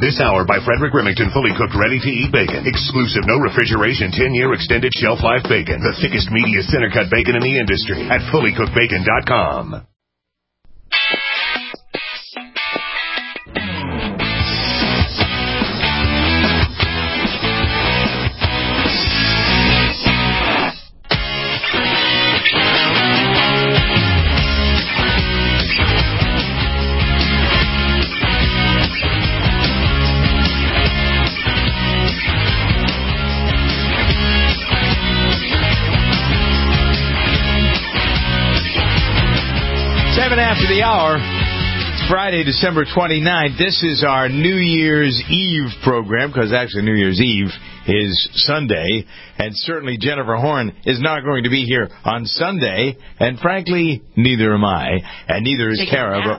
This hour by Frederick Remington, fully cooked, ready-to-eat bacon. Exclusive, no refrigeration, 10-year extended shelf life bacon. The thickest, meatiest center-cut bacon in the industry at fullycookedbacon.com. After the hour, it's Friday, December 29th. This is our New Year's Eve program, because actually New Year's Eve is Sunday, and certainly Jennifer Horn is not going to be here on Sunday, and frankly, neither am I, and neither is Kara.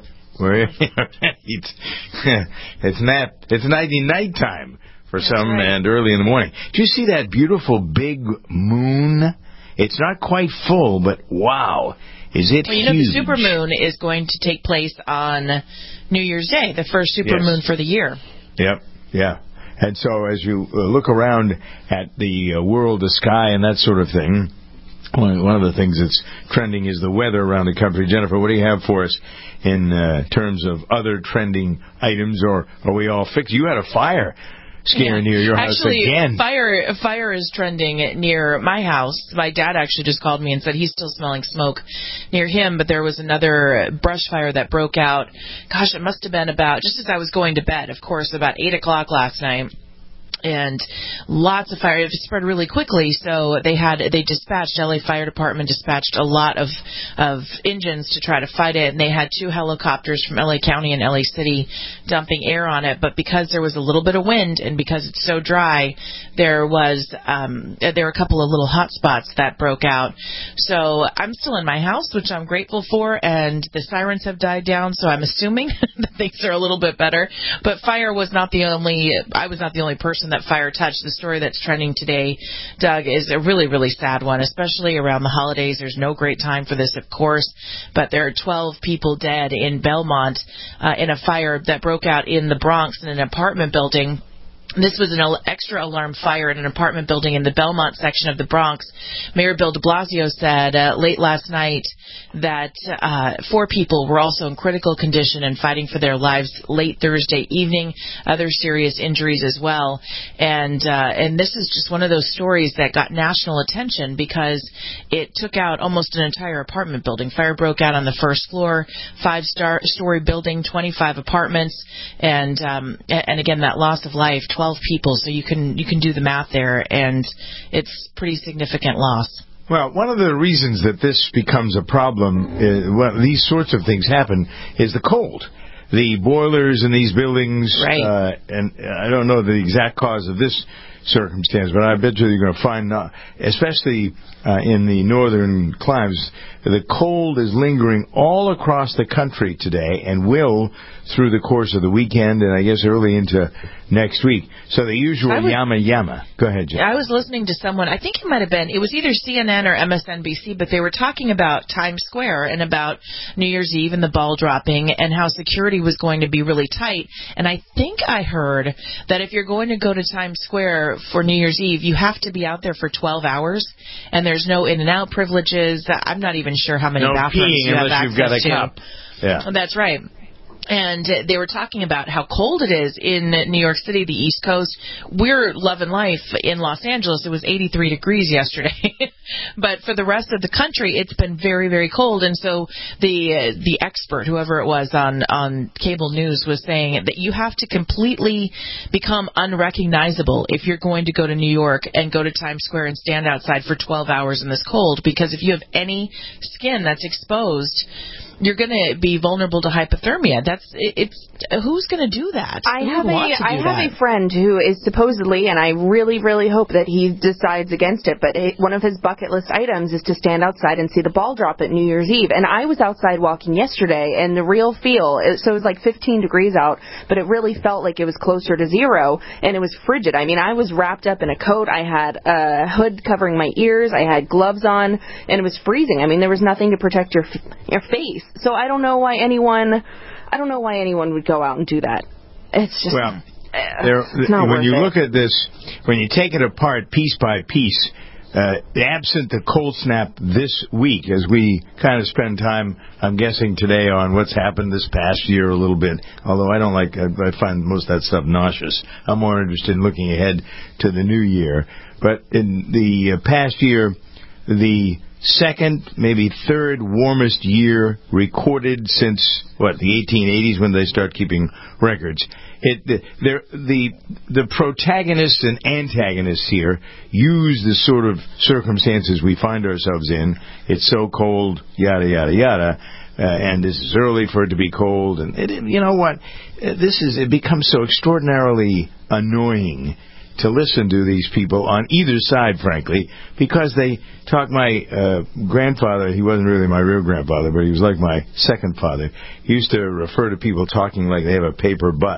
It's night time for some, right, and early in the morning. Do you see that beautiful big moon? It's not quite full, but wow. Is it huge? The supermoon is going to take place on New Year's Day, the first supermoon for the year. Yep, yeah. And so as you look around at the world, the sky, and that sort of thing, one of the things that's trending is the weather around the country. Jennifer, what do you have for us in terms of other trending items, or are we all fixed? You had a fire scare near your house again. Fire is trending near my house. My dad actually just called me and said he's still smelling smoke near him, but there was another brush fire that broke out. Gosh, it must have been about, just as I was going to bed, of course, about 8 o'clock last night. And lots of fire. It spread really quickly, so they dispatched, LA Fire Department dispatched a lot of engines to try to fight it, and they had 2 helicopters from LA County and LA City dumping air on it. But because there was a little bit of wind and because it's so dry, there were a couple of little hot spots that broke out. So I'm still in my house, which I'm grateful for, and the sirens have died down, so I'm assuming that things are a little bit better. But I was not the only person that fire touched. The story that's trending today, Doug, is a really, really sad one, especially around the holidays. There's no great time for this, of course, but there are 12 people dead in Belmont in a fire that broke out in the Bronx in an apartment building. This was an extra alarm fire in an apartment building in the Belmont section of the Bronx. Mayor Bill de Blasio said late last night that 4 people were also in critical condition and fighting for their lives late Thursday evening. Other serious injuries as well. And this is just one of those stories that got national attention because it took out almost an entire apartment building. Fire broke out on the first floor, 5-story building, 25 apartments, and again, that loss of life, 12 people, so you can do the math there, and it's pretty significant loss. Well, one of the reasons that this becomes a problem, these sorts of things happen, is the cold. The boilers in these buildings, right. And I don't know the exact cause of this circumstance, but I bet you're going to find, especially in the northern climes, the cold is lingering all across the country today and will through the course of the weekend and I guess early into next week. So the usual yama. Go ahead, Jim. I was listening to someone, I think it was either CNN or MSNBC, but they were talking about Times Square and about New Year's Eve and the ball dropping and how security was going to be really tight. And I think I heard that if you're going to go to Times Square for New Year's Eve, you have to be out there for 12 hours, and there's no in-and-out privileges. I'm not even sure how many bathrooms you have access to. Unless you've got a cup. Yeah. That's right. And they were talking about how cold it is in New York City, the East Coast. We're loving life in Los Angeles. It was 83 degrees yesterday. But for the rest of the country, it's been very, very cold. And so the expert, whoever it was on cable news, was saying that you have to completely become unrecognizable if you're going to go to New York and go to Times Square and stand outside for 12 hours in this cold. Because if you have any skin that's exposed, you're going to be vulnerable to hypothermia. Who's going to do that? I have a friend who is supposedly, and I really, really hope that he decides against it, but one of his bucket list items is to stand outside and see the ball drop at New Year's Eve. And I was outside walking yesterday, and the real feel, so it was like 15 degrees out, but it really felt like it was closer to 0, and it was frigid. I mean, I was wrapped up in a coat. I had a hood covering my ears. I had gloves on, and it was freezing. I mean, there was nothing to protect your face. So I don't know why anyone would go out and do that. It's just... Well, when you look at this, when you take it apart piece by piece, absent the cold snap this week, as we kind of spend time, I'm guessing today, on what's happened this past year a little bit, although I find most of that stuff nauseous. I'm more interested in looking ahead to the new year. But in the past year, the second, maybe third warmest year recorded since, the 1880s, when they start keeping records. The protagonists and antagonists here use the sort of circumstances we find ourselves in. It's so cold, yada, yada, yada, and this is early for it to be cold. And you know what? It becomes so extraordinarily annoying to listen to these people on either side, frankly, because they talk. My grandfather, he wasn't really my real grandfather, but he was like my second father. He used to refer to people talking like they have a paper butt.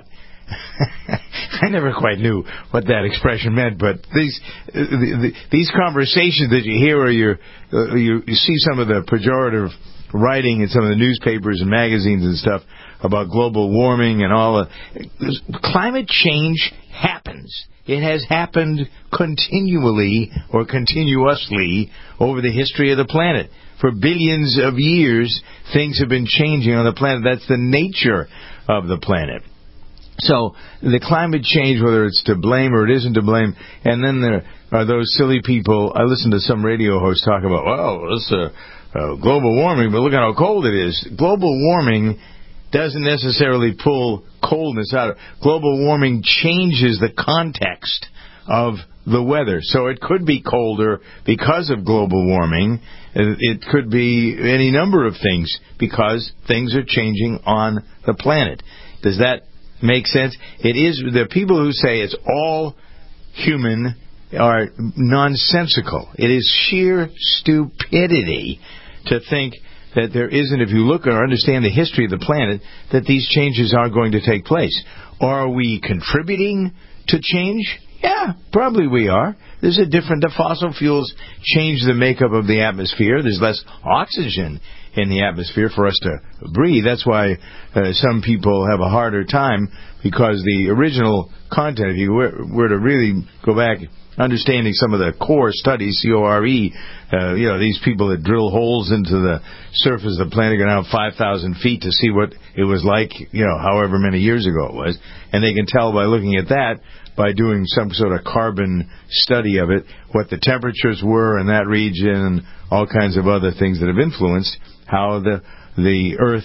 I never quite knew what that expression meant, but these conversations that you hear, or you see some of the pejorative writing in some of the newspapers and magazines and stuff about global warming and all. Climate change happens. It has happened continually or continuously over the history of the planet. For billions of years, things have been changing on the planet. That's the nature of the planet. So the climate change, whether it's to blame or it isn't to blame, and then there are those silly people. I listened to some radio host talk about, this global warming, but look at how cold it is. Global warming doesn't necessarily pull coldness out. Global warming changes the context of the weather. So it could be colder because of global warming. It could be any number of things because things are changing on the planet. Does that make sense? It is. The people who say it's all human are nonsensical. It is sheer stupidity to think that there isn't, if you look or understand the history of the planet, that these changes are going to take place. Are we contributing to change? Yeah, probably we are. The fossil fuels change the makeup of the atmosphere. There's less oxygen in the atmosphere for us to breathe. That's why some people have a harder time, because the original content, if you were to really go back, understanding some of the core studies, CORE, these people that drill holes into the surface of the planet, go down 5,000 feet to see what it was like, however many years ago it was. And they can tell by looking at that, by doing some sort of carbon study of it, what the temperatures were in that region and all kinds of other things that have influenced how the Earth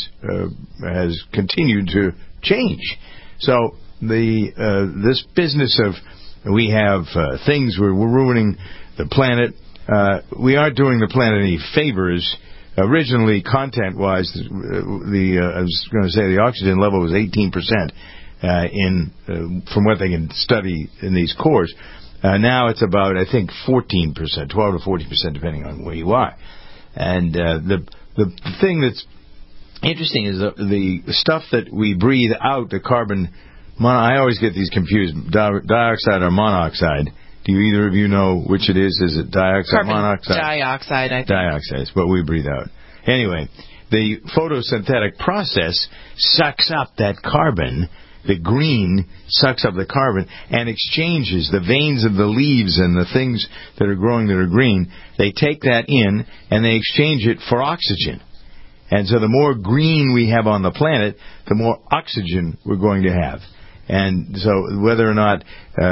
has continued to change. So this business of we have things we're ruining the planet. We aren't doing the planet any favors. Originally, content-wise, I was going to say the oxygen level was 18% from what they can study in these cores. Now it's about, I think, 14%, 12 to 14%, depending on where you are. And the thing that's interesting is the stuff that we breathe out, the carbon. I always get these confused, dioxide or monoxide. Do either of you know which it is? Is it dioxide, carbon monoxide? Dioxide, I think. Dioxide is what we breathe out. Anyway, the photosynthetic process sucks up that carbon. The green sucks up the carbon and exchanges the veins of the leaves and the things that are growing that are green. They take that in and they exchange it for oxygen. And so the more green we have on the planet, the more oxygen we're going to have. And so whether or not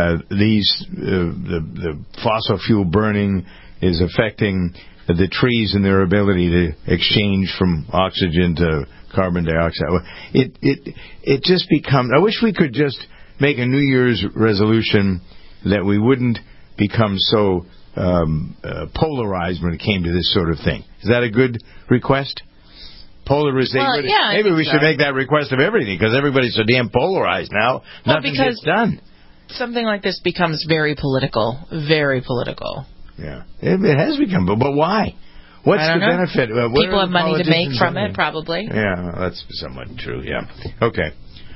the fossil fuel burning is affecting the trees and their ability to exchange from oxygen to carbon dioxide, it just becomes. I wish we could just make a New Year's resolution that we wouldn't become so polarized when it came to this sort of thing. Is that a good request? Polarization. Well, yeah, maybe we should make that request of everything, because everybody's so damn polarized now. Nothing gets done. Something like this becomes very political. Very political. Yeah, it has become. But why? What's the benefit? People have money to make from it, probably. Yeah, well, that's somewhat true. Yeah. Okay.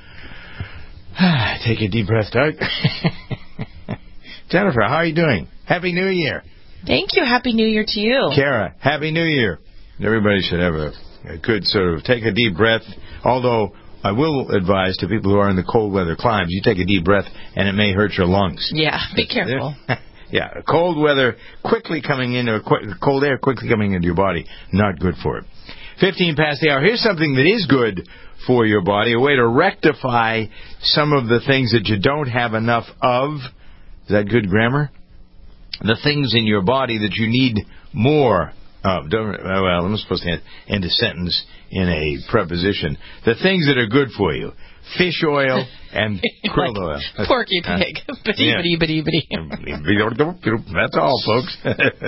Take a deep breath, Doug. Jennifer, how are you doing? Happy New Year. Thank you. Happy New Year to you. Kara, Happy New Year. Everybody should have a good sort of take a deep breath. Although I will advise to people who are in the cold weather climes, you take a deep breath and it may hurt your lungs. Yeah, be careful. Yeah, cold weather quickly coming into cold air quickly coming into your body, not good for it. 15 past the hour. Here's something that is good for your body, a way to rectify some of the things that you don't have enough of. Is that good grammar? The things in your body that you need more of. I'm not supposed to end a sentence in a preposition. The things that are good for you. Fish oil and krill oil. Porky pig. Bitty. That's all, folks.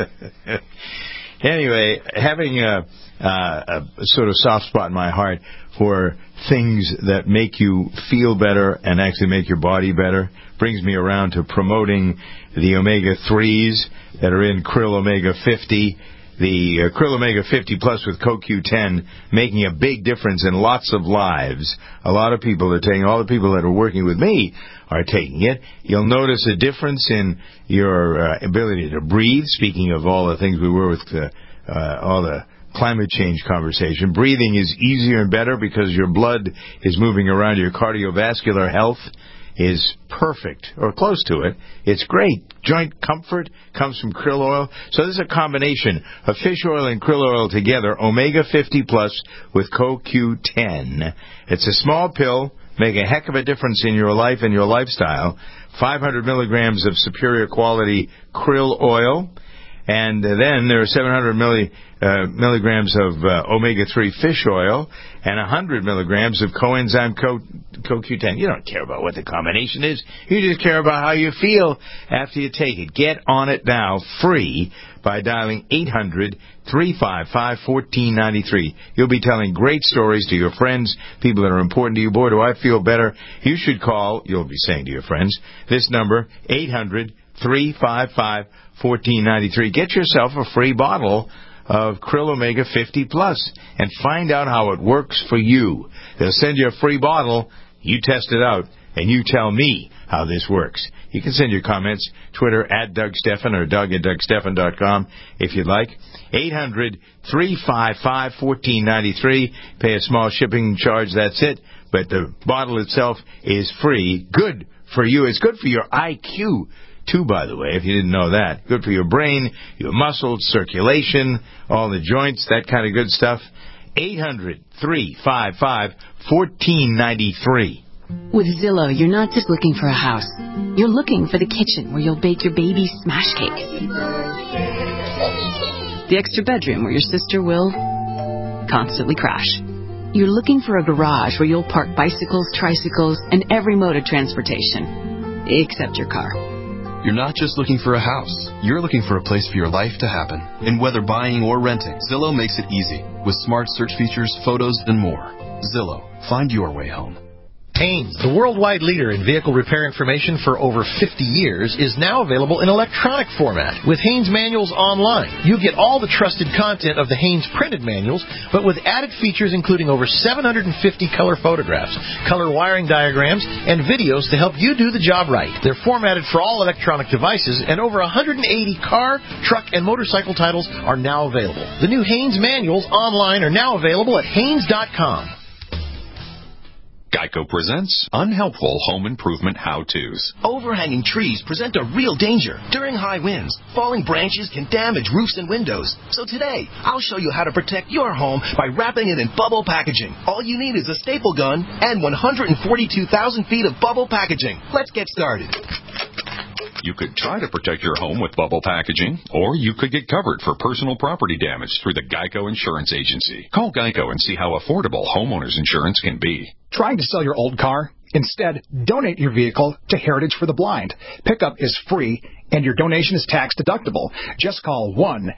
Anyway, having a sort of soft spot in my heart for things that make you feel better and actually make your body better brings me around to promoting the omega-3s that are in Krill Omega 50. The Krill Omega 50 Plus with CoQ10 making a big difference in lots of lives. A lot of people are taking, all the people that are working with me are taking it. You'll notice a difference in your ability to breathe, speaking of all the things we were with all the climate change conversation. Breathing is easier and better because your blood is moving around. Your cardiovascular health is perfect, or close to it. It's great. Joint comfort comes from krill oil. So this is a combination of fish oil and krill oil together, Omega 50 Plus with CoQ10. It's a small pill, make a heck of a difference in your life and your lifestyle. 500 milligrams of superior quality krill oil. And then there are 700 milligrams of omega-3 fish oil and 100 milligrams of coenzyme CoQ10. You don't care about what the combination is. You just care about how you feel after you take it. Get on it now, free, by dialing 800-355-1493. You'll be telling great stories to your friends, people that are important to you. Boy, do I feel better. You should call, you'll be saying to your friends, this number, 800-355-1493. Get yourself a free bottle of Krill Omega 50 Plus and find out how it works for you. They'll send you a free bottle, you test it out, and you tell me how this works. You can send your comments, Twitter at Doug Stephan or Doug@DougStephan.com if you'd like. 800-355-1493. Pay a small shipping charge, that's it. But the bottle itself is free. Good for you. It's good for your IQ, too, by the way, if you didn't know that. Good for your brain, your muscles, circulation, all the joints, that kind of good stuff. 800-355-1493. With Zillow, you're not just looking for a house. You're looking for the kitchen where you'll bake your baby's smash cake. The extra bedroom where your sister will constantly crash. You're looking for a garage where you'll park bicycles, tricycles, and every mode of transportation, except your car. You're not just looking for a house. You're looking for a place for your life to happen. And whether buying or renting, Zillow makes it easy with smart search features, photos, and more. Zillow. Find your way home. Haynes, the worldwide leader in vehicle repair information for over 50 years, is now available in electronic format with Haynes Manuals Online. You get all the trusted content of the Haynes printed manuals, but with added features including over 750 color photographs, color wiring diagrams, and videos to help you do the job right. They're formatted for all electronic devices, and over 180 car, truck, and motorcycle titles are now available. The new Haynes Manuals Online are now available at Haynes.com. Geico presents Unhelpful Home Improvement How-Tos. Overhanging trees present a real danger. During high winds, falling branches can damage roofs and windows. So today, I'll show you how to protect your home by wrapping it in bubble packaging. All you need is a staple gun and 142,000 feet of bubble packaging. Let's get started. You could try to protect your home with bubble packaging, or you could get covered for personal property damage through the Geico Insurance Agency. Call Geico and see how affordable homeowners insurance can be. Trying to sell your old car? Instead, donate your vehicle to Heritage for the Blind. Pickup is free, and your donation is tax deductible. Just call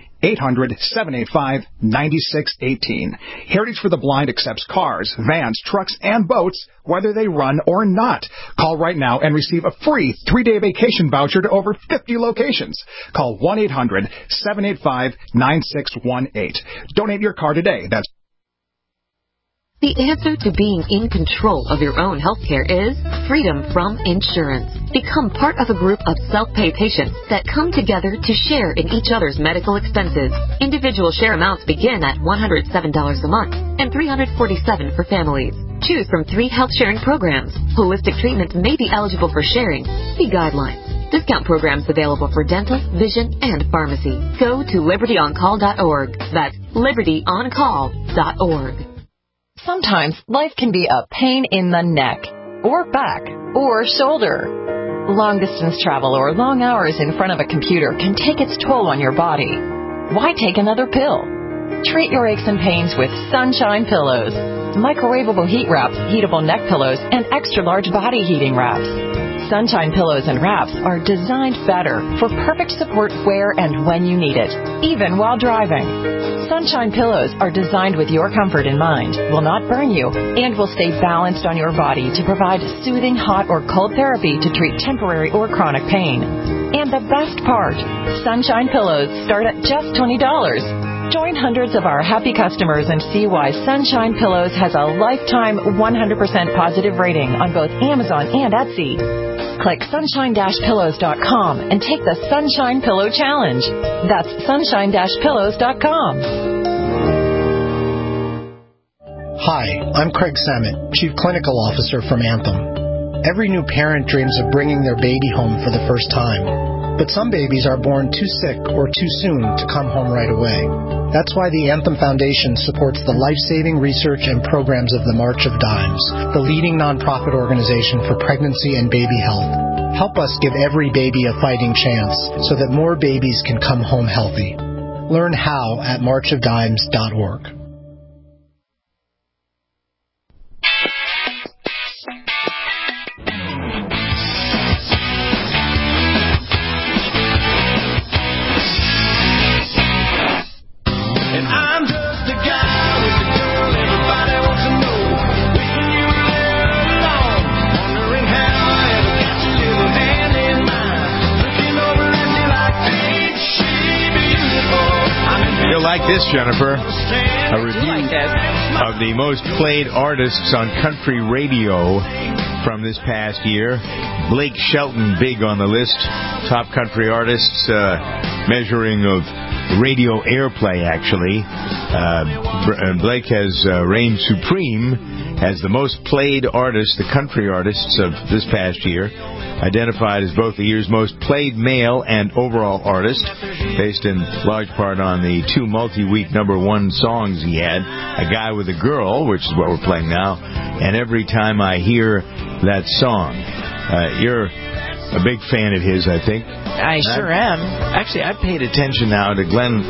1-800-785-9618. Heritage for the Blind accepts cars, vans, trucks, and boats, whether they run or not. Call right now and receive a free 3-day vacation voucher to over 50 locations. Call 1-800-785-9618. Donate your car today. That's the answer to being in control of your own health care is freedom from insurance. Become part of a group of self-pay patients that come together to share in each other's medical expenses. Individual share amounts begin at $107 a month and $347 for families. Choose from 3 health sharing programs. Holistic treatments may be eligible for sharing. See guidelines. Discount programs available for dental, vision, and pharmacy. Go to libertyoncall.org. That's libertyoncall.org. Sometimes life can be a pain in the neck, or back, or shoulder. Long-distance travel or long hours in front of a computer can take its toll on your body. Why take another pill? Treat your aches and pains with Sunshine Pillows. Microwavable heat wraps, heatable neck pillows, and extra-large body heating wraps. Sunshine Pillows and wraps are designed better for perfect support where and when you need it, even while driving. Sunshine Pillows are designed with your comfort in mind, will not burn you, and will stay balanced on your body to provide soothing hot or cold therapy to treat temporary or chronic pain. And the best part, Sunshine Pillows start at just $20. Join hundreds of our happy customers and see why Sunshine Pillows has a lifetime 100% positive rating on both Amazon and Etsy. Click sunshine-pillows.com and take the Sunshine Pillow Challenge. That's sunshine-pillows.com. Hi, I'm Craig Samet, Chief Clinical Officer from Anthem. Every new parent dreams of bringing their baby home for the first time. But some babies are born too sick or too soon to come home right away. That's why the Anthem Foundation supports the life-saving research and programs of the March of Dimes, the leading nonprofit organization for pregnancy and baby health. Help us give every baby a fighting chance so that more babies can come home healthy. Learn how at marchofdimes.org. Like this, Jennifer, a review of the most played artists on country radio from this past year. Blake Shelton big on the list. Top country artists, measuring of radio airplay, actually. Blake has reigned supreme as the most played artist, the country artists of this past year. Identified as both the year's most played male and overall artist, based in large part on the 2 multi-week #1 songs he had, A Guy with a Girl, which is what we're playing now, and Every Time I Hear That Song. You're a big fan of his, I think. I sure am. Actually, I paid attention now to Gwen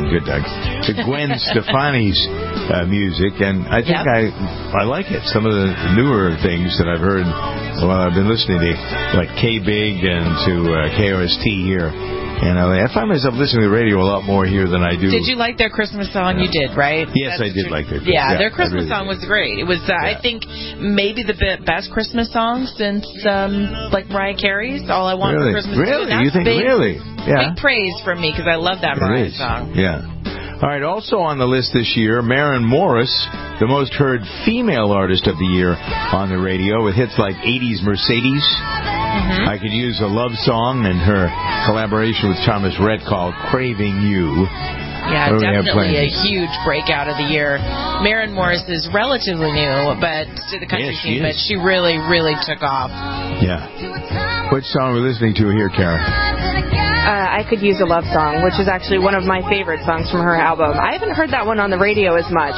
Stefani's music, and I think I like it. Some of the newer things that I've heard while I've been listening to, like K-Big and to KOST here. And I find myself listening to the radio a lot more here than I do. Did you like their Christmas song? You did, right? Yes, I did like their Christmas. Yeah, their Christmas song was great. It was, I think, maybe the best Christmas song since, like, Mariah Carey's All I Want for Christmas. Really? You think really? Yeah. Big praise from me because I love that Mariah song. Yeah. All right, also on the list this year, Maren Morris, the most heard female artist of the year on the radio, with hits like 80s Mercedes, I Could Use a Love Song, and her collaboration with Thomas Rhett called Craving You. Yeah, definitely a huge breakout of the year. Maren Morris is relatively new, but to the country scene, but she really, really took off. Yeah. Which song are we listening to here, Karen? I Could Use a Love Song, which is actually one of my favorite songs from her album. I haven't heard that one on the radio as much,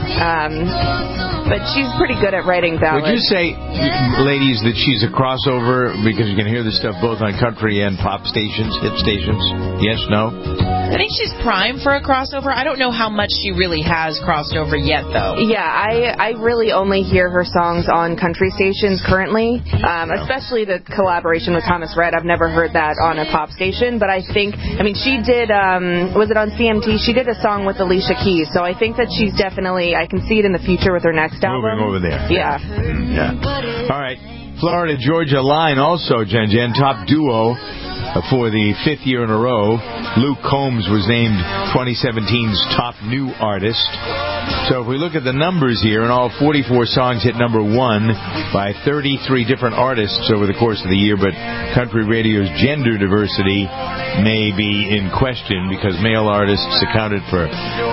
but she's pretty good at writing ballads. Would you say, ladies, that she's a crossover because you can hear this stuff both on country and pop stations, hit stations? Yes, no? I think she's primed for a crossover. I don't know how much she really has crossed over yet, though. Yeah, I really only hear her songs on country stations currently, especially the collaboration with Thomas Rhett. I've never heard that on a pop station, but I think, she did, was it on CMT? She did a song with Alicia Keys, so I think that she's definitely, I can see it in the future with her next album. Moving over there. Yeah. Yeah. All right. Florida-Georgia line also, Jen, top duo for the 5th year in a row. Luke Combs was named 2017's top new artist. So if we look at the numbers here, and all 44 songs hit #1 by 33 different artists over the course of the year, but country radio's gender diversity may be in question because male artists accounted for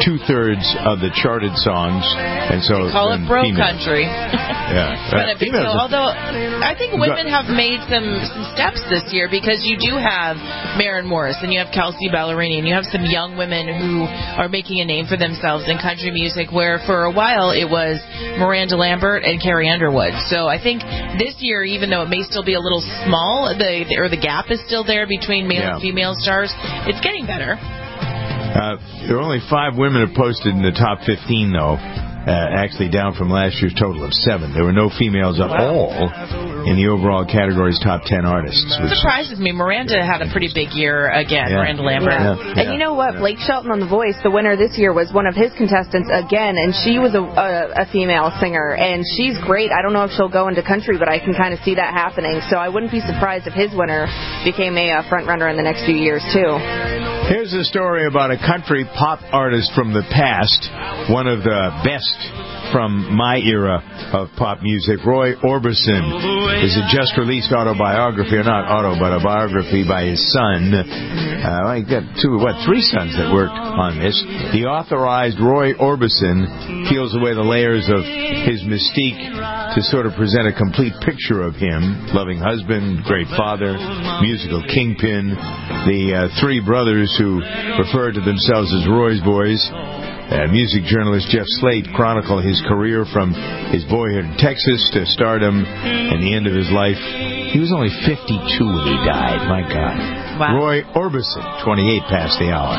2/3 of the charted songs, and so they call it bro female. country. Yeah, But a big deal. Although I think women have made some steps this year, because you do have Maren Morris and you have Kelsey Ballerini and you have some young women who are making a name for themselves in country music, where for a while it was Miranda Lambert and Carrie Underwood. So I think this year, even though it may still be a little small, the gap is still there between male and female stars, it's getting better. There are only 5 women who posted in the top 15, though. Actually down from last year's total of 7. There were no females at all in the overall category's top 10 artists. It surprises me. Miranda had a pretty big year again, Miranda Lambert. Yeah. And you know what? Blake Shelton on The Voice, the winner this year, was one of his contestants again, and she was a female singer, and she's great. I don't know if she'll go into country, but I can kind of see that happening. So I wouldn't be surprised if his winner became a front runner in the next few years, too. Here's a story about a country pop artist from the past, one of the best from my era of pop music. Roy Orbison is a just-released autobiography, or not auto, but a biography by his son. I got 3 sons that worked on this. The authorized Roy Orbison peels away the layers of his mystique to sort of present a complete picture of him. Loving husband, great father, musical kingpin, the 3 brothers who refer to themselves as Roy's Boys. Music journalist Jeff Slate chronicled his career from his boyhood in Texas to stardom and the end of his life. He was only 52 when he died. My God. Wow. Roy Orbison, 28 past the hour.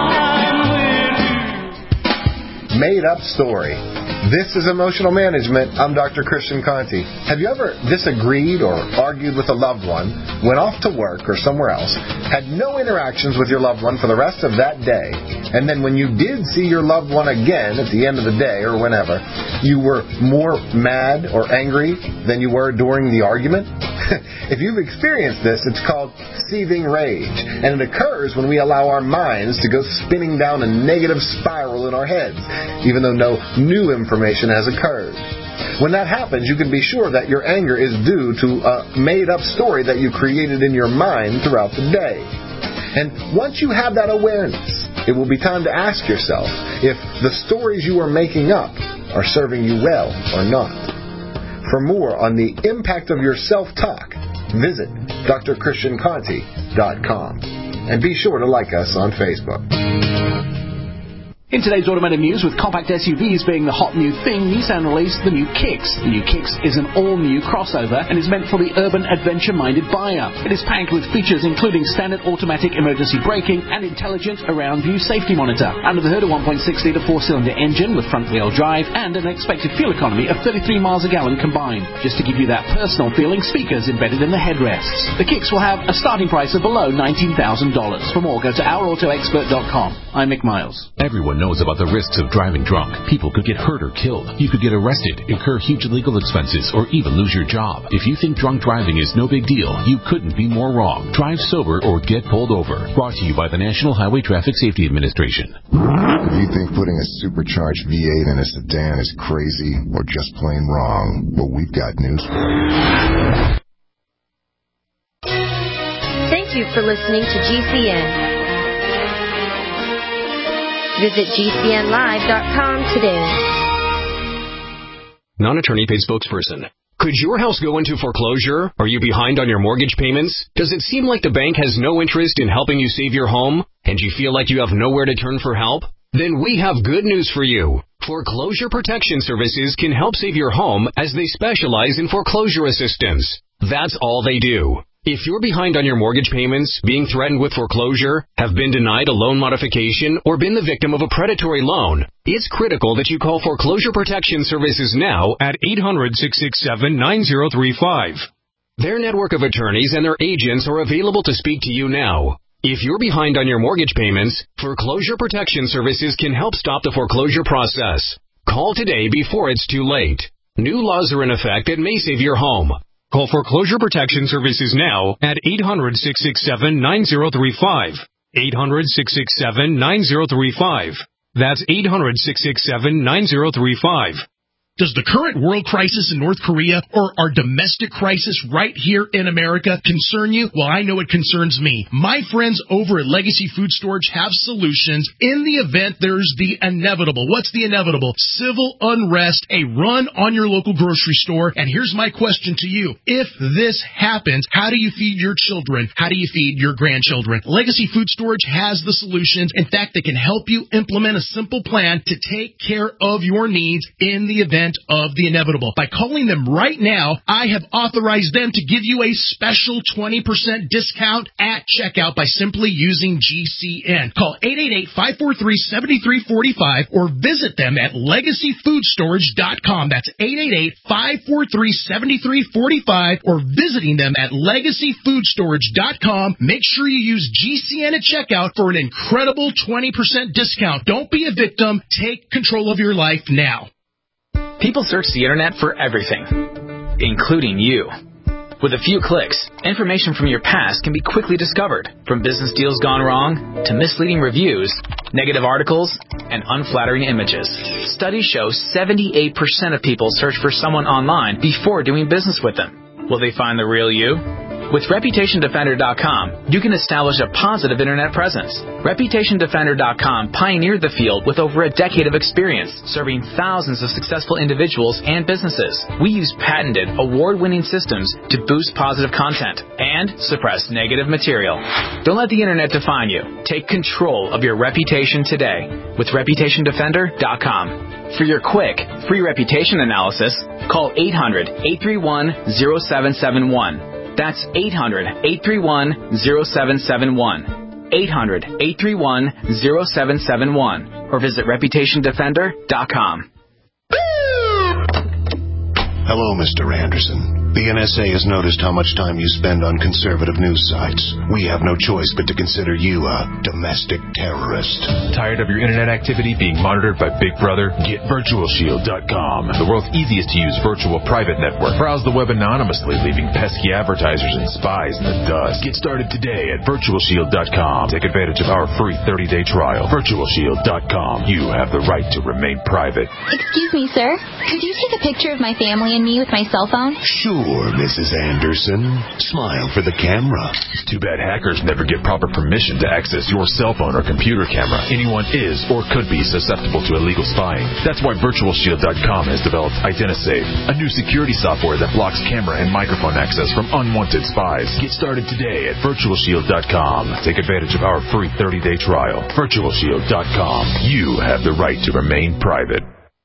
Made up story. This is Emotional Management. I'm Dr. Christian Conti. Have you ever disagreed or argued with a loved one, went off to work or somewhere else, had no interactions with your loved one for the rest of that day, and then when you did see your loved one again at the end of the day or whenever, you were more mad or angry than you were during the argument? If you've experienced this, it's called seething rage, and it occurs when we allow our minds to go spinning down a negative spiral in our heads, even though no new information has occurred. When that happens, you can be sure that your anger is due to a made-up story that you created in your mind throughout the day. And once you have that awareness, it will be time to ask yourself if the stories you are making up are serving you well or not. For more on the impact of your self-talk, visit drchristianconti.com. And be sure to like us on Facebook. In today's automotive news, with compact SUVs being the hot new thing, Nissan released the new Kicks. The new Kicks is an all-new crossover and is meant for the urban adventure-minded buyer. It is packed with features including standard automatic emergency braking and intelligent around-view safety monitor. Under the hood, a 1.6-litre 4-cylinder engine with front-wheel drive and an expected fuel economy of 33 miles a gallon combined. Just to give you that personal feeling, speakers embedded in the headrests. The Kicks will have a starting price of below $19,000. For more, go to OurAutoExpert.com. I'm Mick Miles. Everyone knows about the risks of driving drunk. People could get hurt or killed. You could get arrested, incur huge legal expenses, or even lose your job. If you think drunk driving is no big deal, you couldn't be more wrong. Drive sober or get pulled over. Brought to you by the National Highway Traffic Safety Administration. If you think putting a supercharged V8 in a sedan is crazy or just plain wrong, well, we've got news for you. Thank you for listening to GCN. Visit GCNlive.com today. Non-attorney paid spokesperson. Could your house go into foreclosure? Are you behind on your mortgage payments? Does it seem like the bank has no interest in helping you save your home? And you feel like you have nowhere to turn for help? Then we have good news for you. Foreclosure Protection Services can help save your home as they specialize in foreclosure assistance. That's all they do. If you're behind on your mortgage payments, being threatened with foreclosure, have been denied a loan modification, or been the victim of a predatory loan, it's critical that you call Foreclosure Protection Services now at 800-667-9035. Their network of attorneys and their agents are available to speak to you now. If you're behind on your mortgage payments, Foreclosure Protection Services can help stop the foreclosure process. Call today before it's too late. New laws are in effect that may save your home. Call Foreclosure Protection Services now at 800-667-9035. 800-667-9035. That's 800-667-9035. Does the current world crisis in North Korea or our domestic crisis right here in America concern you? Well, I know it concerns me. My friends over at Legacy Food Storage have solutions in the event there's the inevitable. What's the inevitable? Civil unrest, a run on your local grocery store. And here's my question to you. If this happens, how do you feed your children? How do you feed your grandchildren? Legacy Food Storage has the solutions. In fact, they can help you implement a simple plan to take care of your needs in the event of the inevitable. By calling them right now, I have authorized them to give you a special 20% discount at checkout by simply using GCN. Call 888-543-7345 or visit them at LegacyFoodStorage.com. That's 888-543-7345 or visiting them at LegacyFoodStorage.com. Make sure you use GCN at checkout for an incredible 20% discount. Don't be a victim. Take control of your life now. People search the internet for everything, including you. With a few clicks, information from your past can be quickly discovered, from business deals gone wrong to misleading reviews, negative articles, and unflattering images. Studies show 78% of people search for someone online before doing business with them. Will they find the real you? With ReputationDefender.com, you can establish a positive internet presence. ReputationDefender.com pioneered the field with over a decade of experience, serving thousands of successful individuals and businesses. We use patented, award-winning systems to boost positive content and suppress negative material. Don't let the internet define you. Take control of your reputation today with ReputationDefender.com. For your quick, free reputation analysis, call 800-831-0771. That's 800-831-0771. 800-831-0771. Or visit ReputationDefender.com. Hello, Mr. Anderson. The NSA has noticed how much time you spend on conservative news sites. We have no choice but to consider you a domestic terrorist. Tired of your internet activity being monitored by Big Brother? Get VirtualShield.com, the world's easiest to use virtual private network. Browse the web anonymously, leaving pesky advertisers and spies in the dust. Get started today at VirtualShield.com. Take advantage of our free 30-day trial. VirtualShield.com. You have the right to remain private. Excuse me, sir. Could you take a picture of my family and me with my cell phone? Sure, Mrs. Anderson. Smile for the camera. Too bad hackers never get proper permission to access your cell phone or computer camera. Anyone is or could be susceptible to illegal spying. That's why VirtualShield.com has developed IdentiSafe, a new security software that blocks camera and microphone access from unwanted spies. Get started today at VirtualShield.com. Take advantage of our free 30-day trial. VirtualShield.com. You have the right to remain private.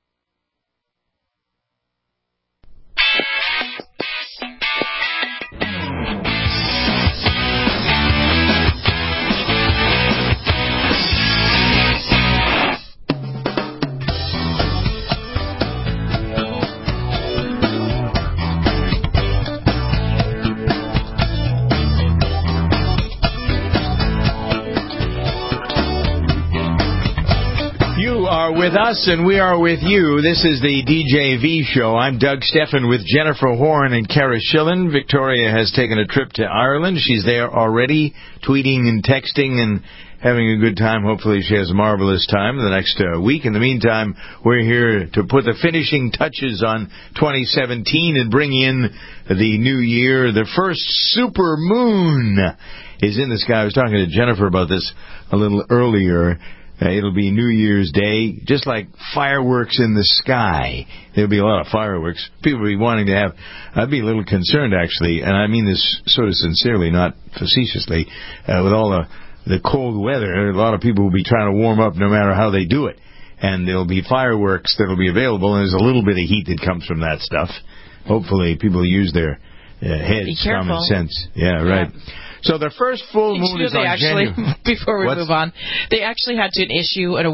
With us, and we are with you. This is the DJV show. I'm Doug Steffen with Jennifer Horn and Kara Schillen. Victoria has taken a trip to Ireland. She's there already, tweeting and texting and having a good time. Hopefully she has a marvelous time the next week. In the meantime, we're here to put the finishing touches on 2017 and bring in the new year. The first super moon is in the sky. I was talking to Jennifer about this a little earlier. It'll be New Year's Day, just like fireworks in the sky. There'll be a lot of fireworks. People will be wanting to have... I'd be a little concerned, actually, and I mean this sort of sincerely, not facetiously, with all the cold weather. A lot of people will be trying to warm up no matter how they do it. And there'll be fireworks that'll be available, and there's a little bit of heat that comes from that stuff. Hopefully people use their heads, common sense. Yeah, right. Yeah. So the first full moon is on January. Before we move on, they actually had to issue a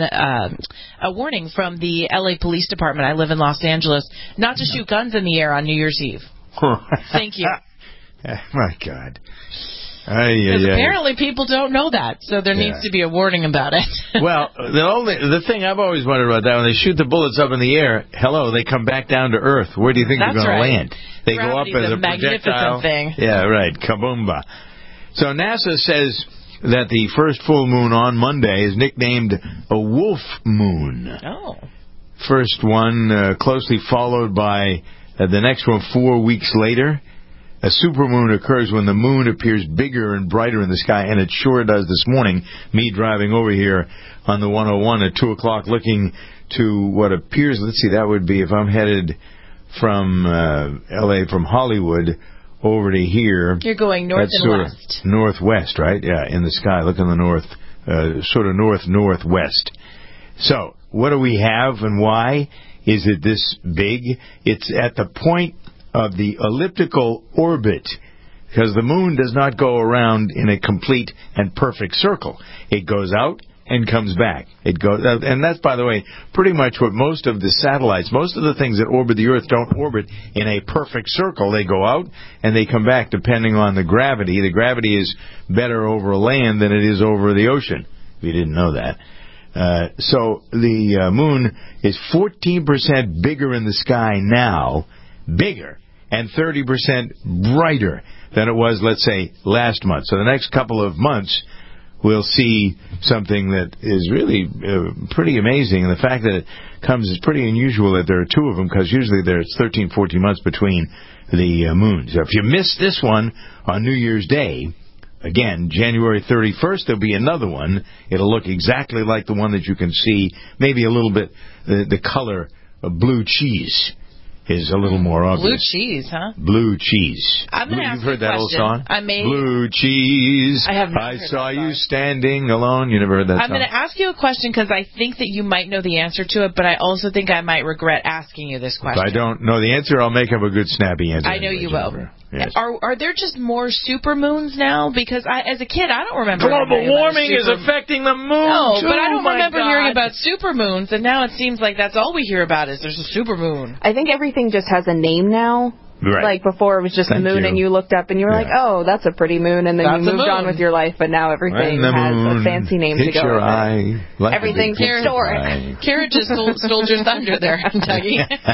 warning from the LA Police Department. I live in Los Angeles, not to shoot guns in the air on New Year's Eve. Thank you. My God. Because apparently people don't know that, so there needs to be a warning about it. Well, the thing I've always wondered about that, when they shoot the bullets up in the air, they come back down to Earth. Where do you think they're going to land? They go up as a projectile. Thing. Yeah, right. Kaboomba. So NASA says that the first full moon on Monday is nicknamed a wolf moon. Oh. first one, closely followed by the next one 4 weeks later. A supermoon occurs when the moon appears bigger and brighter in the sky, and it sure does this morning. Me driving over here on the 101 at 2 o'clock looking to what appears, let's see, that would be if I'm headed from L.A., from Hollywood over to here. You're going north and west. Northwest, right? Yeah, in the sky. Look in the north, sort of northwest. So, what do we have and why is it this big? It's at the point of the elliptical orbit, because the moon does not go around in a complete and perfect circle. It goes out and comes back. It goes, and that's, by the way, pretty much what most of the satellites, most of the things that orbit the Earth don't orbit in a perfect circle. They go out and they come back depending on the gravity. The gravity is better over land than it is over the ocean, if you didn't know that. So the moon is 14% bigger in the sky now, bigger, and 30% brighter than it was, let's say, last month. So the next couple of months, we'll see something that is really pretty amazing. And the fact that it comes is pretty unusual that there are two of them, because usually there's 13, 14 months between the moons. So if you miss this one on New Year's Day, again, January 31st, there'll be another one. It'll look exactly like the one that you can see, maybe a little bit, the color of blue cheese is a little more obvious. Blue cheese, huh? Blue cheese. You've heard that old song? I may. Blue cheese. I have not I heard saw that you song. standing alone. You never heard that song? I'm going to ask you a question because I think that you might know the answer to it, but I also think I might regret asking you this question. If I don't know the answer, I'll make up a good snappy answer. I know you will. Yes. Are there just more supermoons now? Because as a kid, I don't remember. Global warming is affecting the moon. No, too, but I don't remember God. hearing about supermoons, and now it seems like that's all we hear about is there's a supermoon. I think everything just has a name now. Right. Like before it was just the moon and you looked up and you were like, oh, that's a pretty moon, and then That's you moved a on moon. with your life, but now everything has a fancy name to go your with eye, it. like Everything's historic. Kara just stole your thunder there, Dougie.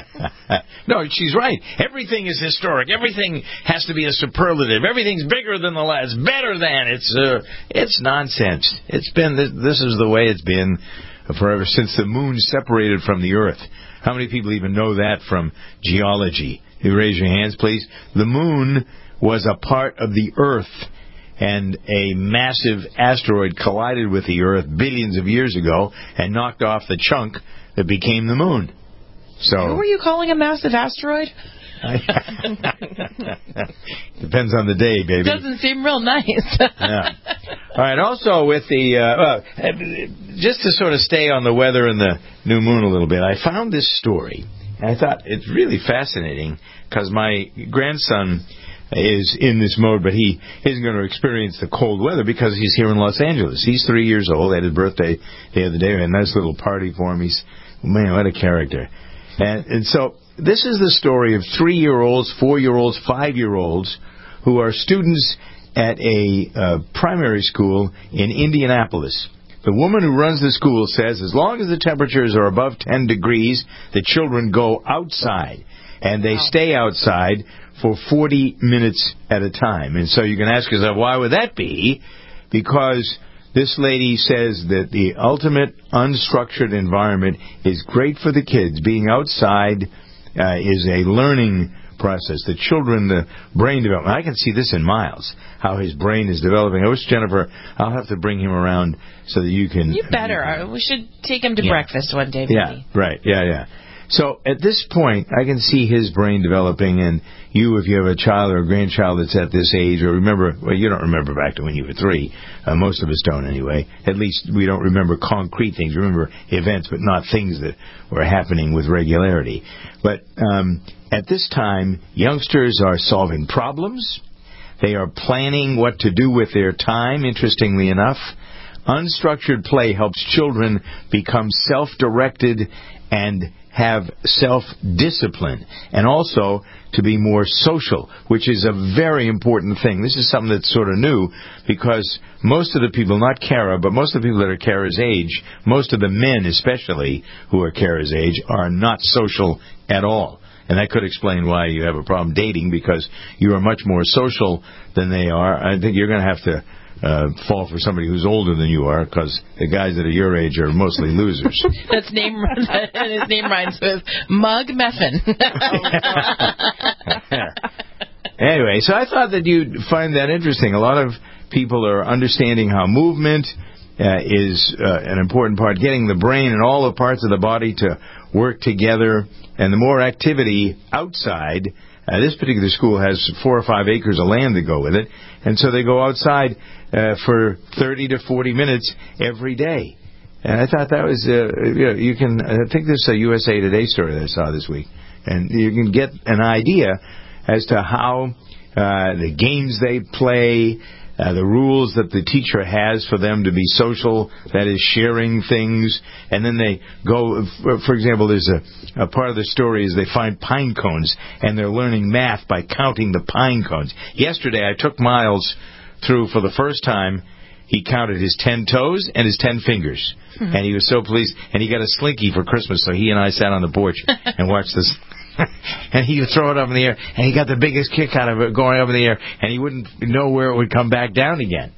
No, she's right. Everything is historic. Everything has to be a superlative. Everything's bigger than the last, better than. It's nonsense. It's been this is the way it's been forever since the moon separated from the Earth. How many people even know that from geology? You raise your hands, please. The moon was a part of the Earth, and a massive asteroid collided with the Earth billions of years ago and knocked off the chunk that became the moon. So, who were you calling a massive asteroid? Depends on the day, baby. Doesn't seem real nice. Yeah. All right. Also, with the just to sort of stay on the weather and the new moon a little bit, I found this story, and I thought it's really fascinating because my grandson is in this mode, but he isn't going to experience the cold weather because he's here in Los Angeles. He's 3 years old. Had his birthday the other day. We had a nice little party for him. He's, man, what a character. And so this is the story of 3-year-olds, 4-year-olds, 5-year-olds who are students at a primary school in Indianapolis. The woman who runs the school says as long as the temperatures are above 10 degrees, the children go outside. And they stay outside for 40 minutes at a time. And so you can ask yourself, why would that be? Because this lady says that the ultimate unstructured environment is great for the kids. Being outside is a learning process. The children, the brain development. I can see this in Miles, how his brain is developing. I wish, Jennifer, I'll have to bring him around so that you can... You better. We should take him to breakfast one day, maybe. Yeah, right. Yeah. So at this point, I can see his brain developing, and you, if you have a child or a grandchild that's at this age, or remember, well, you don't remember back to when you were 3. Most of us don't anyway. At least we don't remember concrete things. We remember events, but not things that were happening with regularity. But at this time, youngsters are solving problems. They are planning what to do with their time, interestingly enough. Unstructured play helps children become self-directed and have self-discipline, and also to be more social, which is a very important thing. This is something that's sort of new, because most of the people, not Kara, but most of the people that are Kara's age, most of the men especially who are Kara's age, are not social at all. And that could explain why you have a problem dating, because you are much more social than they are. I think you're going to have to fall for somebody who's older than you are, because the guys that are your age are mostly losers. His name rhymes with Mug Meffin. Anyway, so I thought that you'd find that interesting. A lot of people are understanding how movement is an important part, getting the brain and all the parts of the body to work together, and the more activity outside. This particular school has 4 or 5 acres of land to go with it, and so they go outside for 30 to 40 minutes every day. And I thought that was, you can, I think this is a USA Today story that I saw this week, and you can get an idea as to how the games they play, the rules that the teacher has for them to be social, that is sharing things, and then they go, for example, there's a part of the story is they find pine cones, and they're learning math by counting the pine cones. Yesterday I took Miles through for the first time. He counted his 10 toes and his 10 fingers, and he was so pleased, and he got a Slinky for Christmas, so he and I sat on the porch and watched this. And he would throw it up in the air, and he got the biggest kick out of it going up in the air, and he wouldn't know where it would come back down again.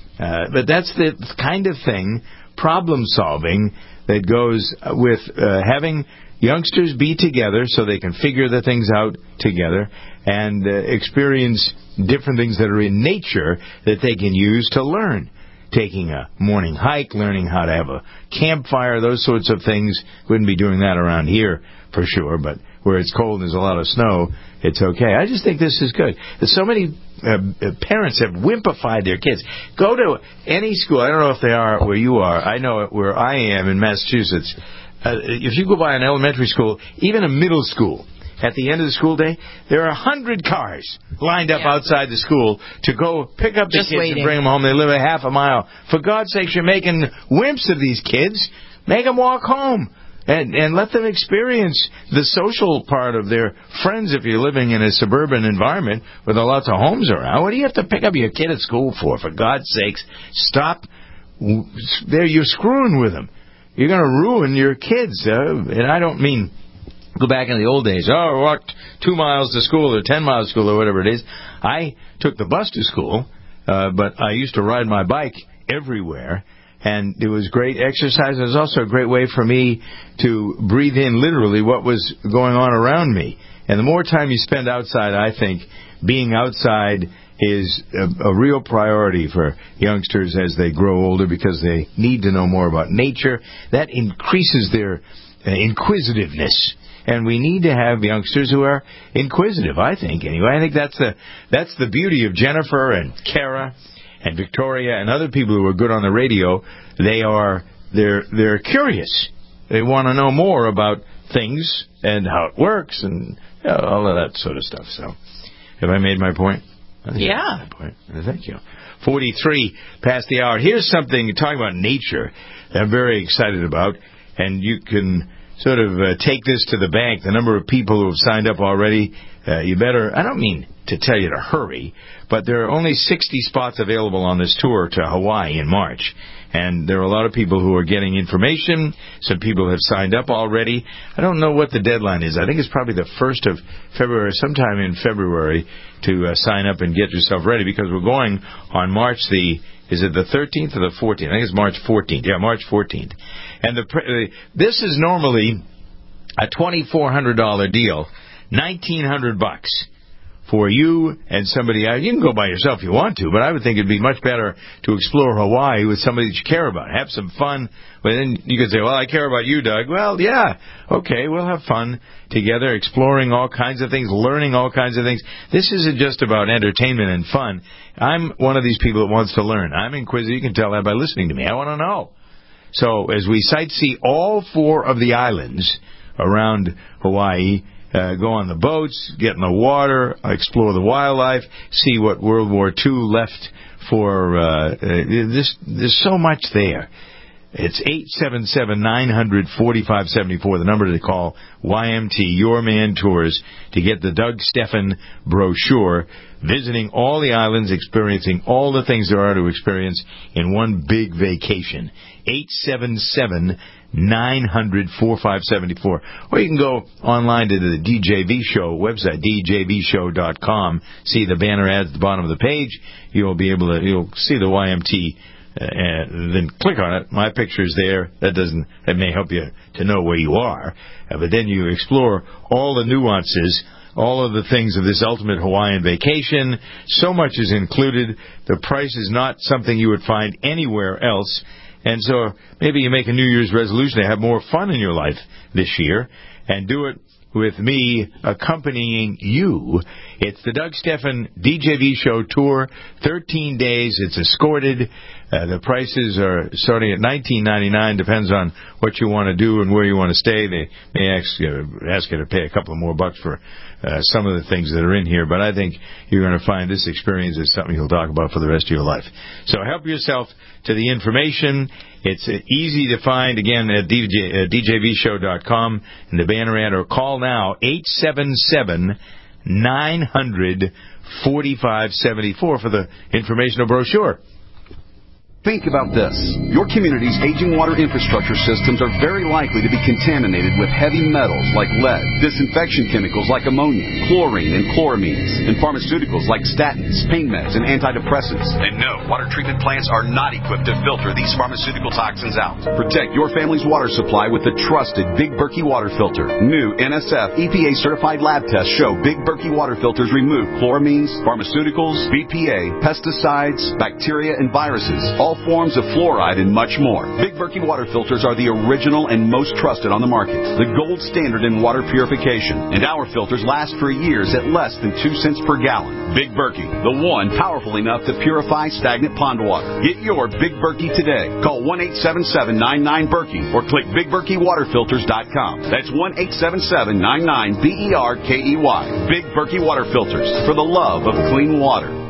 But that's the kind of thing, problem solving, that goes with having youngsters be together so they can figure the things out together and experience different things that are in nature that they can use to learn. Taking a morning hike, learning how to have a campfire, those sorts of things. Wouldn't be doing that around here for sure, but where it's cold and there's a lot of snow, it's okay. I just think this is good. So many parents have wimpified their kids. Go to any school. I don't know if they are where you are. I know where I am in Massachusetts. If you go by an elementary school, even a middle school, at the end of the school day, there are 100 cars lined up outside the school to go pick up the kids and bring them home. They live a half a mile. For God's sakes, you're making wimps of these kids. Make them walk home. And let them experience the social part of their friends if you're living in a suburban environment with lots of homes around. What do you have to pick up your kid at school for God's sakes, stop. There, you're screwing with them. You're going to ruin your kids. And I don't mean go back in the old days. Oh, I walked 2 miles to school or 10 miles to school or whatever it is. I took the bus to school, but I used to ride my bike everywhere. And it was great exercise. It was also a great way for me to breathe in literally what was going on around me. And the more time you spend outside, I think being outside is a real priority for youngsters as they grow older because they need to know more about nature. That increases their inquisitiveness. And we need to have youngsters who are inquisitive, I think. Anyway, I think that's the beauty of Jennifer and Kara and Victoria and other people who are good on the radio. They're curious. They want to know more about things and how it works and all of that sort of stuff. So, have I made my point? I think I made my point. Thank you. 43 past the hour. Here's something talking about nature that I'm very excited about, and you can sort of take this to the bank. The number of people who have signed up already, you better, I don't mean to tell you to hurry, but there are only 60 spots available on this tour to Hawaii in March. And there are a lot of people who are getting information. Some people have signed up already. I don't know what the deadline is. I think it's probably the 1st of February, sometime in February, to sign up and get yourself ready, because we're going on March is it the 13th or the 14th? I think it's March 14th. Yeah, March 14th. And this is normally a $2,400 deal, $1,900 for you and somebody else. You can go by yourself if you want to, but I would think it'd be much better to explore Hawaii with somebody that you care about. Have some fun. But then you could say, well, I care about you, Doug. Well, yeah, okay, we'll have fun together, exploring all kinds of things, learning all kinds of things. This isn't just about entertainment and fun. I'm one of these people that wants to learn. I'm inquisitive. You can tell that by listening to me. I want to know. So as we sightsee all 4 of the islands around Hawaii, go on the boats, get in the water, explore the wildlife, see what World War II left for there's so much there. It's 877-900-4574, the number to call. YMT, Your Man Tours, to get the Doug Steffen brochure, visiting all the islands, experiencing all the things there are to experience in one big vacation. 900-4574. Or you can go online to the DJV Show website, djvshow.com. See the banner ads at the bottom of the page. You'll see the YMT. Then click on it. My picture's there. That may help you to know where you are. But then you explore all the nuances, all of the things of this ultimate Hawaiian vacation. So much is included. The price is not something you would find anywhere else. And so maybe you make a New Year's resolution to have more fun in your life this year and do it with me accompanying you. It's the Doug Stephan DJV Show Tour, 13 days. It's escorted. The prices are starting at $19.99. Depends on what you want to do and where you want to stay. They may ask you to pay a couple more bucks for some of the things that are in here, but I think you're going to find this experience is something you'll talk about for the rest of your life. So help yourself to the information. It's easy to find, again, at djvshow.com in the banner ad, or call now, 877-900-4574 for the informational brochure. Think about this. Your community's aging water infrastructure systems are very likely to be contaminated with heavy metals like lead, disinfection chemicals like ammonia, chlorine and chloramines, and pharmaceuticals like statins, pain meds, and antidepressants. And no, water treatment plants are not equipped to filter these pharmaceutical toxins out. Protect your family's water supply with the trusted Big Berkey water filter. New NSF EPA-certified lab tests show Big Berkey water filters remove chloramines, pharmaceuticals, BPA, pesticides, bacteria, and viruses, all forms of fluoride, and much more. Big Berkey water filters are the original and most trusted on the market, the gold standard in water purification, and our filters last for years at less than 2 cents per gallon. Big Berkey, the one powerful enough to purify stagnant pond water. Get your Big Berkey today. Call 1-877-99-BERKEY or click BigBerkeyWaterFilters.com. That's 1-877-99-BERKEY. Big Berkey Water Filters, for the love of clean water.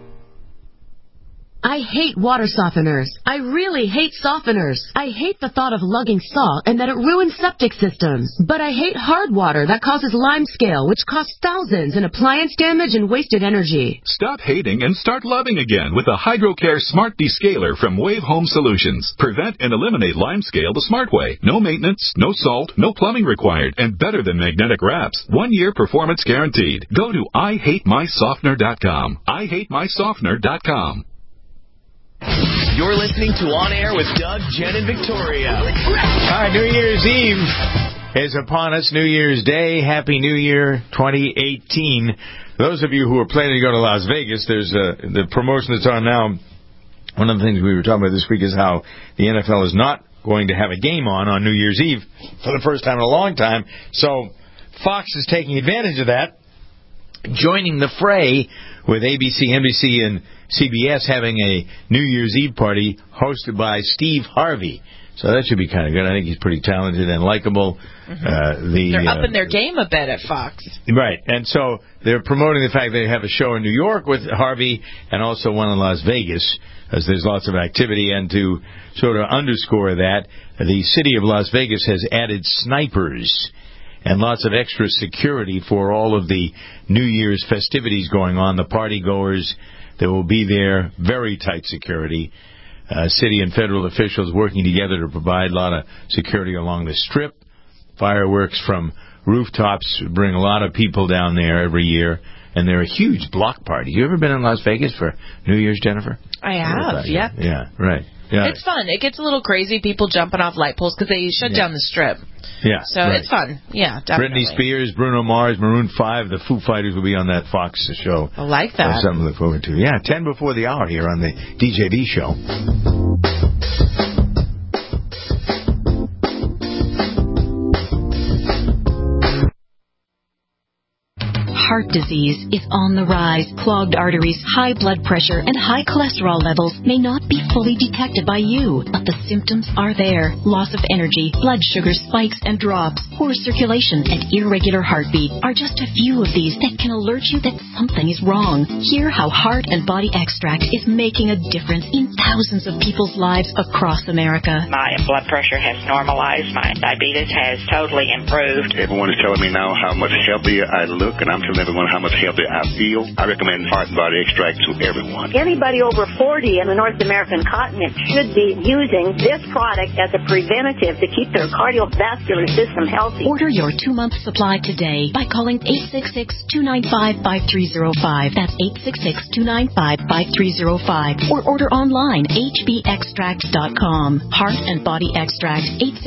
I hate water softeners. I really hate softeners. I hate the thought of lugging salt and that it ruins septic systems. But I hate hard water that causes limescale, which costs thousands in appliance damage and wasted energy. Stop hating and start loving again with the HydroCare Smart Descaler from Wave Home Solutions. Prevent and eliminate limescale the smart way. No maintenance, no salt, no plumbing required, and better than magnetic wraps. 1 year performance guaranteed. Go to IHateMySoftener.com. IHateMySoftener.com. You're listening to On Air with Doug, Jen, and Victoria. All right, New Year's Eve is upon us. New Year's Day. Happy New Year 2018. Those of you who are planning to go to Las Vegas, there's the promotion that's on now. One of the things we were talking about this week is how the NFL is not going to have a game on New Year's Eve for the first time in a long time. So Fox is taking advantage of that, joining the fray with ABC, NBC, and CBS having a New Year's Eve party hosted by Steve Harvey. So that should be kind of good. I think he's pretty talented and likable. Mm-hmm. They're upping their game a bit at Fox. Right. And so they're promoting the fact they have a show in New York with Harvey and also one in Las Vegas, as there's lots of activity. And to sort of underscore that, the city of Las Vegas has added snipers and lots of extra security for all of the New Year's festivities going on. The party-goers that will be there, very tight security. City and federal officials working together to provide a lot of security along the Strip. Fireworks from rooftops bring a lot of people down there every year. And they're a huge block party. You ever been in Las Vegas for New Year's, Jennifer? I have, yep. Yeah, right. Yeah. It's fun. It gets a little crazy. People jumping off light poles because they shut down the Strip. Yeah. So right. It's fun. Yeah, definitely. Britney Spears, Bruno Mars, Maroon 5, the Foo Fighters will be on that Fox show. I like that. Something to look forward to. Yeah, 10 before the hour here on the DJV show. Heart disease is on the rise. Clogged arteries, high blood pressure, and high cholesterol levels may not be fully detected by you, but the symptoms are there. Loss of energy, blood sugar spikes and drops, poor circulation, and irregular heartbeat are just a few of these that can alert you that something is wrong. Hear how Heart and Body Extract is making a difference in thousands of people's lives across America. My blood pressure has normalized. My diabetes has totally improved. Everyone is telling me now how much healthier I look, and I'm feeling everyone how much healthier I feel. I recommend Heart and Body Extract to everyone. Anybody over 40 in the North American continent should be using this product as a preventative to keep their cardiovascular system healthy. Order your 2-month supply today by calling 866-295-5305. That's 866-295-5305. Or order online, hbextract.com. Heart and Body Extract,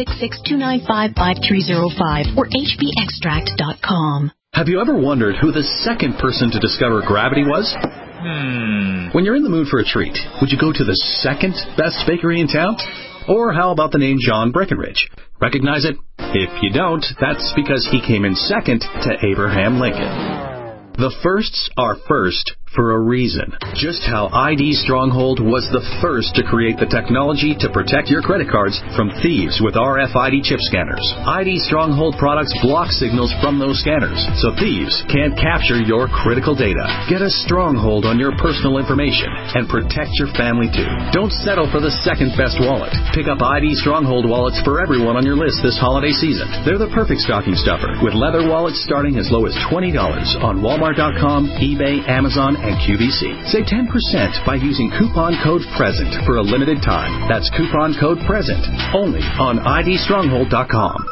866-295-5305 or hbextract.com. Have you ever wondered who the second person to discover gravity was? When you're in the mood for a treat, would you go to the second best bakery in town? Or how about the name John Breckenridge? Recognize it? If you don't, that's because he came in second to Abraham Lincoln. The firsts are first for a reason. Just how ID Stronghold was the first to create the technology to protect your credit cards from thieves with RFID chip scanners. ID Stronghold products block signals from those scanners, so thieves can't capture your critical data. Get a stronghold on your personal information and protect your family too. Don't settle for the second best wallet. Pick up ID Stronghold wallets for everyone on your list this holiday season. They're the perfect stocking stuffer, with leather wallets starting as low as $20 on Walmart.com, eBay, Amazon, and QVC. Save 10% by using coupon code PRESENT for a limited time. That's coupon code PRESENT only on IDStronghold.com.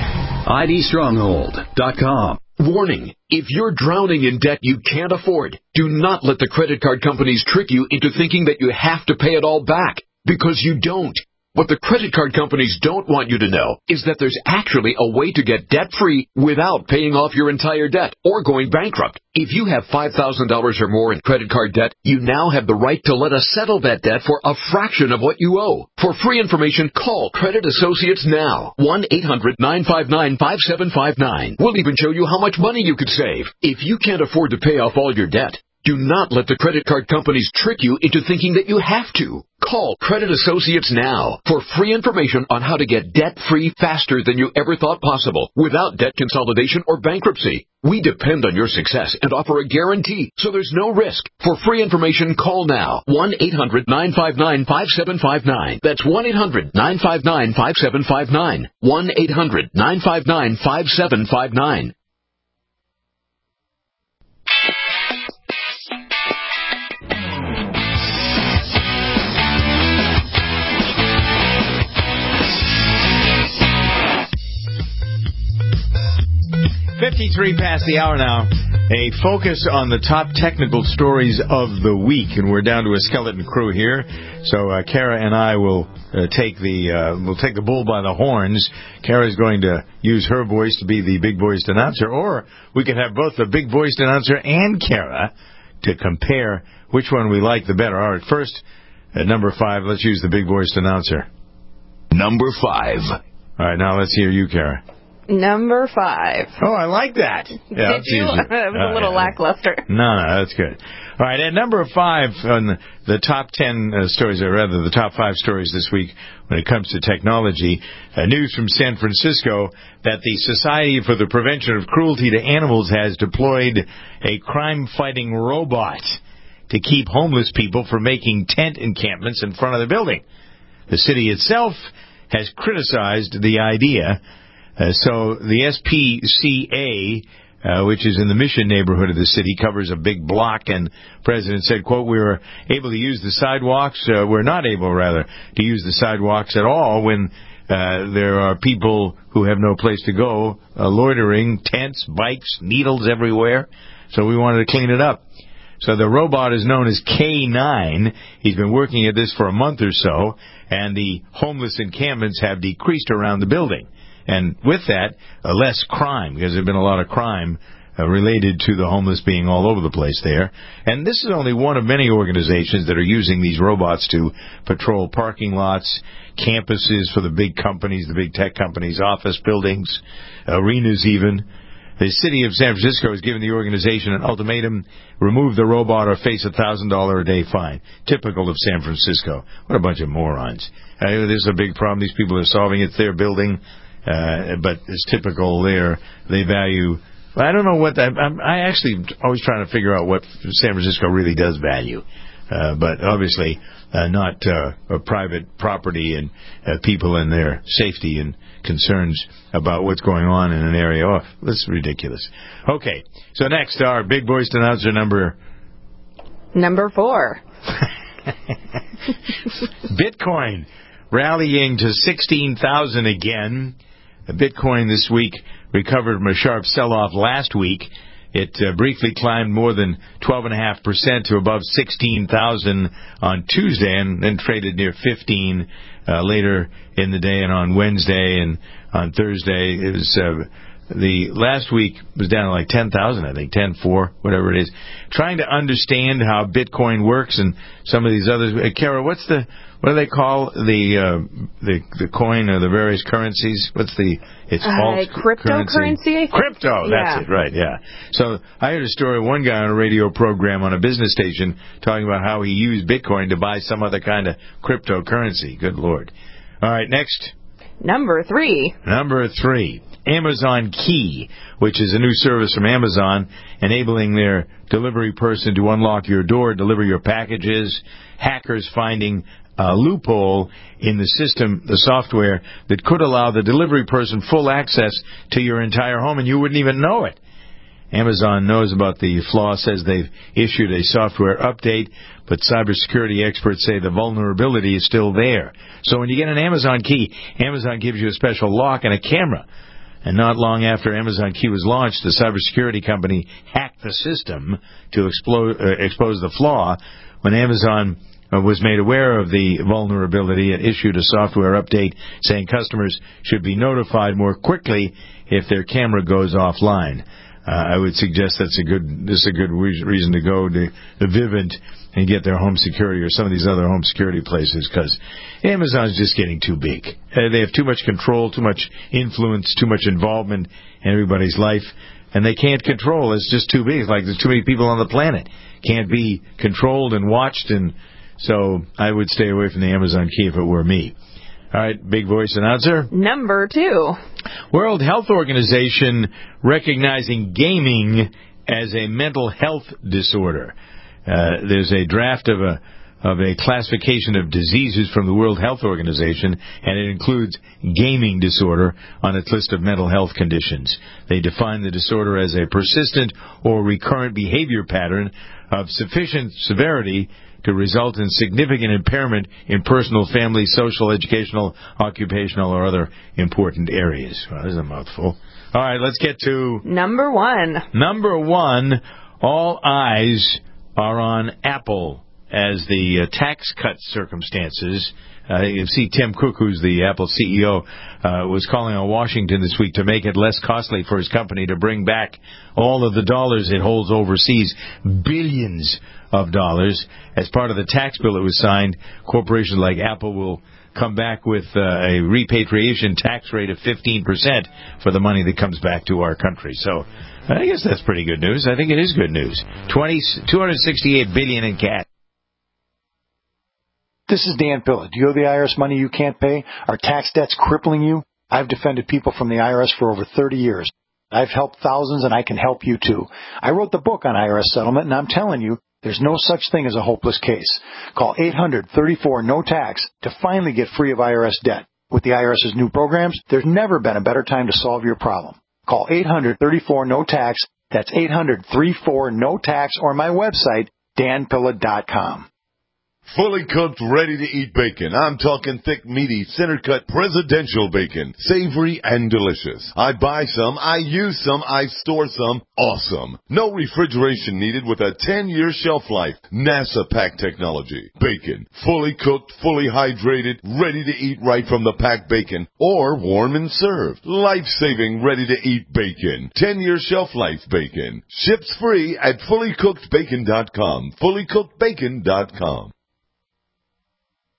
IDStronghold.com. Warning, if you're drowning in debt you can't afford, do not let the credit card companies trick you into thinking that you have to pay it all back, because you don't. What the credit card companies don't want you to know is that there's actually a way to get debt-free without paying off your entire debt or going bankrupt. If you have $5,000 or more in credit card debt, you now have the right to let us settle that debt for a fraction of what you owe. For free information, call Credit Associates now. 1-800-959-5759. We'll even show you how much money you could save. If you can't afford to pay off all your debt, do not let the credit card companies trick you into thinking that you have to. Call Credit Associates now for free information on how to get debt-free faster than you ever thought possible without debt consolidation or bankruptcy. We depend on your success and offer a guarantee, so there's no risk. For free information, call now. 1-800-959-5759. That's 1-800-959-5759. 1-800-959-5759. .53 past the hour now. A focus on the top technical stories of the week, and we're down to a skeleton crew here. So Kara and I will take the bull by the horns. Kara's going to use her voice to be the big-voiced announcer, or we can have both the big-voiced announcer and Kara to compare which one we like the better. All right, first, at number 5, let's use the big-voiced announcer. Number 5. All right, now let's hear you, Kara. Number 5. Oh, I like that. Yeah, Did you? It was a little lackluster. No, that's good. All right, at number 5 on the top 10 stories, or rather the top 5 stories this week when it comes to technology, news from San Francisco that the Society for the Prevention of Cruelty to Animals has deployed a crime-fighting robot to keep homeless people from making tent encampments in front of the building. The city itself has criticized the idea. So the SPCA, which is in the Mission neighborhood of the city, covers a big block, and the president said, quote, we were able to use the sidewalks, we're not able, rather, to use the sidewalks at all when there are people who have no place to go, loitering, tents, bikes, needles everywhere, so we wanted to clean it up. So the robot is known as K9. He's been working at this for a month or so, and the homeless encampments have decreased around the building. And with that, less crime, because there's been a lot of crime related to the homeless being all over the place there. And this is only one of many organizations that are using these robots to patrol parking lots, campuses for the big companies, the big tech companies, office buildings, arenas even. The city of San Francisco has given the organization an ultimatum: remove the robot or face a $1,000 a day fine. Typical of San Francisco. What a bunch of morons. This is a big problem. These people are solving it. It's their building. But it's typical there. They value, I don't know what that, I actually always trying to figure out what San Francisco really does value. but obviously not a private property and people and their safety and concerns about what's going on in an area. Oh, that's ridiculous. Okay, so next, our big voiced announcer number 4. Bitcoin rallying to 16,000 again. Bitcoin this week recovered from a sharp sell-off last week. It briefly climbed more than 12.5% to above 16,000 on Tuesday, and then traded near 15 later in the day, and on Wednesday and on Thursday. It was the last week was down to like 10,000, I think, 10.4, whatever it is. Trying to understand how Bitcoin works and some of these others. Kara, what do they call the coin or the various currencies? It's alt cryptocurrency? Crypto, that's it, right, yeah. So I heard a story of one guy on a radio program on a business station talking about how he used Bitcoin to buy some other kind of cryptocurrency. Good Lord. All right, next. Number 3. Amazon Key, which is a new service from Amazon, enabling their delivery person to unlock your door, deliver your packages. Hackers finding a loophole in the system, the software, that could allow the delivery person full access to your entire home, and you wouldn't even know it. Amazon knows about the flaw, says they've issued a software update, but cybersecurity experts say the vulnerability is still there. So when you get an Amazon Key, Amazon gives you a special lock and a camera. And not long after Amazon Key was launched, the cybersecurity company hacked the system to expose the flaw. When Amazon was made aware of the vulnerability, it issued a software update saying customers should be notified more quickly if their camera goes offline. I would suggest this is a good reason to go to Vivint and get their home security or some of these other home security places, because Amazon's just getting too big. They have too much control, too much influence, too much involvement in everybody's life, and they can't control. It's just too big. It's like there's too many people on the planet. Can't be controlled and watched, and so I would stay away from the Amazon Key if it were me. All right, big voice announcer. Number 2. World Health Organization recognizing gaming as a mental health disorder. There's a draft of a classification of diseases from the World Health Organization, and it includes gaming disorder on its list of mental health conditions. They define the disorder as a persistent or recurrent behavior pattern of sufficient severity to result in significant impairment in personal, family, social, educational, occupational, or other important areas. Well, there's a mouthful. All right, let's get to Number 1. Number 1, all eyes are on Apple as the tax cut circumstances. You see Tim Cook, who's the Apple CEO, was calling on Washington this week to make it less costly for his company to bring back all of the dollars it holds overseas, billions of dollars. As part of the tax bill that was signed, corporations like Apple will come back with a repatriation tax rate of 15% for the money that comes back to our country. So I guess that's pretty good news. I think it is good news. $268 billion in cash. This is Dan Pilla. Do you owe the IRS money you can't pay? Are tax debts crippling you? I've defended people from the IRS for over 30 years. I've helped thousands, and I can help you too. I wrote the book on IRS settlement, and I'm telling you, there's no such thing as a hopeless case. Call 800-34-NO-TAX to finally get free of IRS debt. With the IRS's new programs, there's never been a better time to solve your problem. Call 800-34-NO-TAX. That's 800-34-NO-TAX, or my website, danpilla.com. Fully cooked, ready-to-eat bacon. I'm talking thick, meaty, center-cut presidential bacon. Savory and delicious. I buy some, I use some, I store some. Awesome. No refrigeration needed with a 10-year shelf life. NASA pack technology. Bacon. Fully cooked, fully hydrated, ready to eat right from the packed bacon. Or warm and served. Life-saving, ready-to-eat bacon. 10-year shelf life bacon. Ships free at fullycookedbacon.com. Fullycookedbacon.com.